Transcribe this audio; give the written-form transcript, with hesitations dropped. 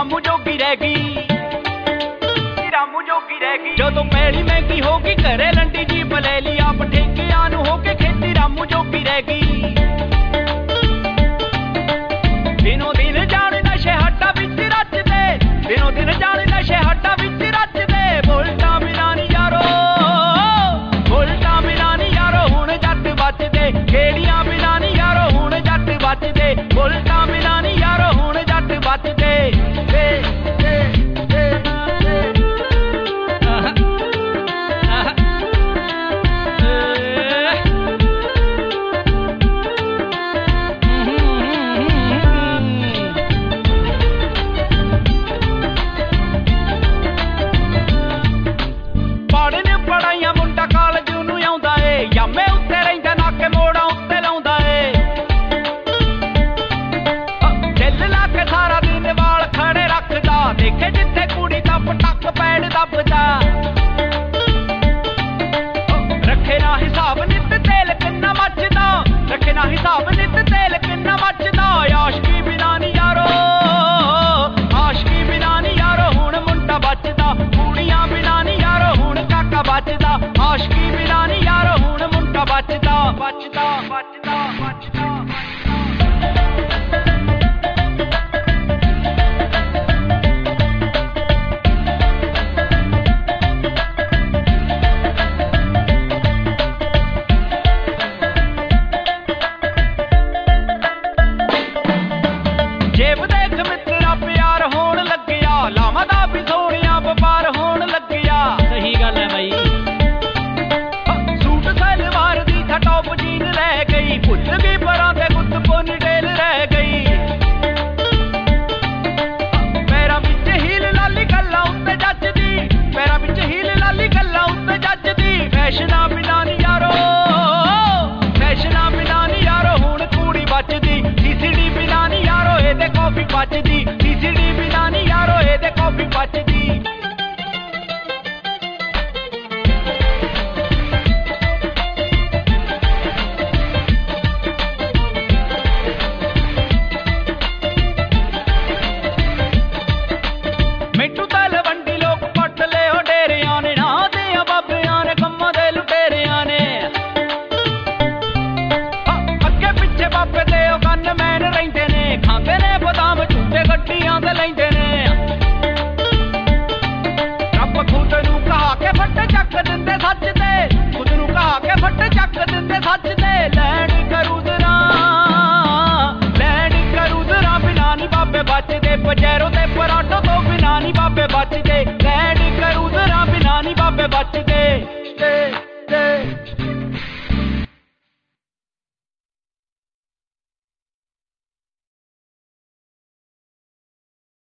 ਰਾਮੂ ਜੋਗੀ ਰਹਿ ਗਈ, ਰਾਮੂ ਜੋਗੀ ਰਹਿ ਗਈ। ਜਦੋਂ ਪੈਲੀ ਮਹਿੰਗੀ ਹੋ ਗਈ ਘਰੇ ਲੰਡੀ ਜੀਪ ਲੈ ਲਈ, ਆਪ ਠੇਕਿਆਂ ਨੂੰ ਹੋ ਕੇ ਖੇਤੀ ਰਾਮੂ ਜੋਗੀ ਰਹਿ ਗਈ। ਦਿਨੋਂ ਦਿਨ ਜਾਣ ਨਸ਼ੇ ਹੱਟਾਂ ਵਿੱਚ ਰਚਦੇ, ਦਿਨੋਂ ਦਿਨ ਜਾਣ ਨਸ਼ੇ ਹੱਟਾਂ ਵਿੱਚ ਰਚਦੇ। ਬੁਲਟਾਂ ਬਿਨਾਂ ਨੀ ਯਾਰੋ, ਬੁਲਟਾਂ ਬਿਨਾਂ ਨੀ ਯਾਰੋ ਹੁਣ ਜੱਟ ਬਚਦੇ, ਖੇੜੀਆਂ ਬਿਨਾਂ ਨੀ ਯਾਰੋ ਹੁਣ ਜੱਟ ਬਚਦੇ, ਬੁਲਟਾਂ ਬਿਨਾਂ ਨੀ ਯਾਰੋ ਹੁਣ ਜੱਟ ਬਚਦੇ। ਪੜਾਈਆਂ ਮੁੰਡਾ ਕਾਲਜ ਨੂੰ ਆਉਂਦਾ ਏ, ਯਾਮੇ ਉੱਤੇ ਰਹਿੰਦਾ ਨਾਕੇ ਮੋੜਾਂ ਉੱਤੇ ਲਾਉਂਦਾ ਏ। ਦਿਲ ਲਾ ਕੇ ਸਾਰਾ ਦਿਨ ਵਾਲ ਖੜੇ ਰੱਖਦਾ, ਦੇਖੇ ਜਿੱਥੇ ਕੁੜੀ ਦਾ ਪਟਕ ਪੈਣ ਦੱਬਦਾ। ਰੱਖੇ ਨਾ ਹਿਸਾਬ ਨਿੱਤ ਤੇਲ ਕਿੰਨਾ ਮੱਚਦਾ, ਰੱਖੇ ਨਾ ਹਿਸਾਬ ਨਿੱਤ ਤੇਲ ਕਿੰਨਾ ਮੱਚਦਾ। ਆਸ਼ਕੀ ਬਿਨਾਂ ਨੀ ਯਾਰੋ, ਆਸ਼ਕੀ ਬਿਨਾਂ ਨੀ ਯਾਰੋ ਹੁਣ ਮੁੰਡਾ ਬਚਦਾ, ਕੁੜੀਆਂ ਬਿਨਾਂ ਨੀ ਯਾਰੋ ਹੁਣ ਕਾਕਾ ਬਚਦਾ। ਆਸ਼ਕੀ ਬਿਨਾਂ ਨੀ ਯਾਰੋ ਹੁਣ ਮੁੰਡਾ ਬਚਦਾ, ਬਚਦਾ, ਬਚਦਾ, ਬਚਦਾ। ਜੇਬ ਦੇਖ ਮਿੱਤਰਾ ਪਿਆਰ ਹੋਣ ਲੱਗਿਆ, ਲਾਵਾਂ ਦਾ ਵੀ ਸੋਹਣਿਆ ਵਪਾਰ ਹੋਣ ਲੱਗਿਆ। ਸਹੀ ਗੱਲ ਹੈ ਬਾਈ। ਸੂਟ ਸਲਵਾਰ ਦੀ ਟੌਪ ਜੀਨ ਰਹਿ ਗਈ, ਭੁੱਲ ਗਈ ਪਰਾਂ ਤੇ ਗੁੱਤ ਪੋਨੀ ਟੇਲ ਰਹਿ ਗਈ। ਪੈਰਾਂ ਵਿੱਚ ਹੀਲ ਲਾਲੀ ਗੱਲਾਂ ਉੱਤੇ ਜੱਜਦੀ, ਪੈਰਾਂ ਵਿੱਚ ਹੀਲ ਲਾਲੀ ਗੱਲਾਂ ਉੱਤੇ ਜੱਜਦੀ। ਫੈਸ਼ਨਾਂ ਬਿਨਾਂ ਨੀ ਯਾਰੋ, ਫੈਸ਼ਨਾਂ ਬਿਨਾਂ ਨੀ ਯਾਰੋ ਹੁਣ ਕੁੜੀ ਬਚਦੀ। ਸੀਸੀਡੀ ਬਿਨਾਂ ਨੀ ਯਾਰੋ ਇਹਦੇ ਕਾਫੀ ਬਚਦੀ, ਸੀਸੀਡੀ ਬਿਨਾਂ ਨੀ ਯਾਰੋ ਇਹਦੇ ਕਾਫੀ ਬਚਦੀ।